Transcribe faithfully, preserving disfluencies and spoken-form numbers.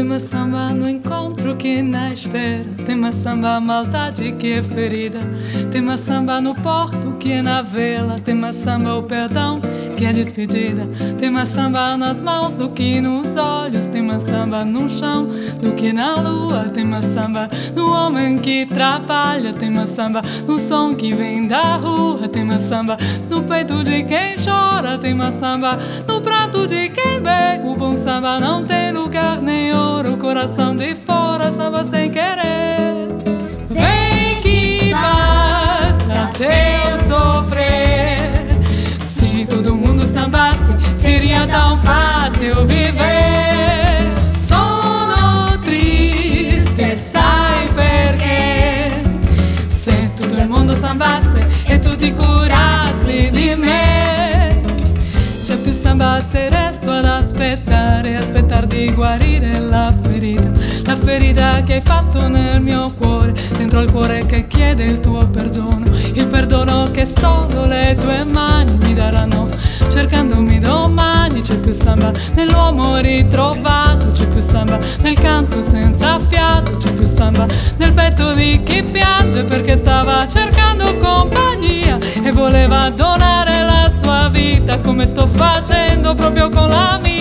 Tema samba no encontro que na espera, tema samba a maldade que é ferida, tema samba no porto que é na vela, tema samba o perdão que é despedida, tema samba nas mãos do que nos olhos, tema samba no chão do que na lua, tema samba no homem que trabalha, tema samba no som que vem da rua, tema samba no peito de quem chora, tema samba no prato de quem bebe. O bom samba não tem lugar nem ouro, coração de fora, samba sem querer. Vem que passa teu sofrer. Se todo mundo sambasse, seria tão fácil viver. Sono triste, sai perché se tutto il mondo sambasse e tu ti curassi di me. C'è più samba se resto ad aspettare, aspettare di guarire la ferita, la ferita che hai fatto nel mio cuore, dentro al cuore che chiede il tuo perdono, il perdono che solo le tue mani mi daranno, cercandomi domani. C'è più samba nell'uomo ritrovato, c'è più samba nel canto senza fiato, c'è più samba nel petto di chi piange perché stava cercando compagnia e voleva donare la sua vita come sto facendo proprio con la mia.